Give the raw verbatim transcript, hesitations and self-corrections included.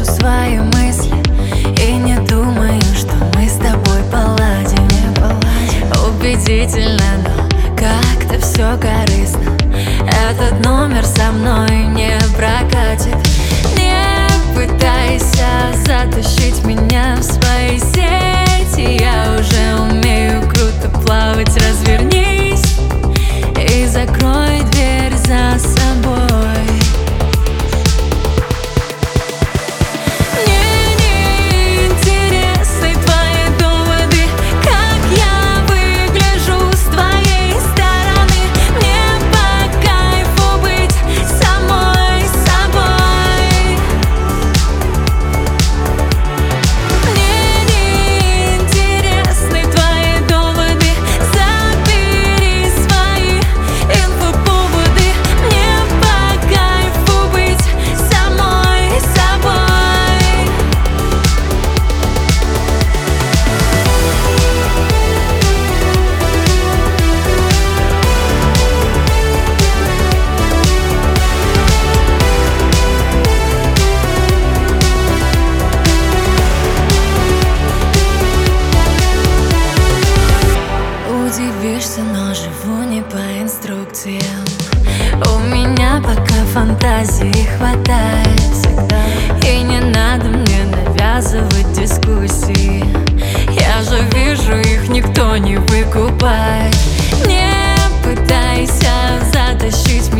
свои мысли и не думаю, что мы с тобой поладим. Убедительно, но как-то все корыстно. Этот номер со мной не прокатит. Не пытайся затащить меня в свои сети. Я уже умею круто плавать. Развернись и закрой дверь за собой. Удивишься, но живу не по инструкциям. У меня пока фантазии хватает, и не надо мне навязывать дискуссии. Я же вижу, их никто не выкупает. Не пытайся затащить меня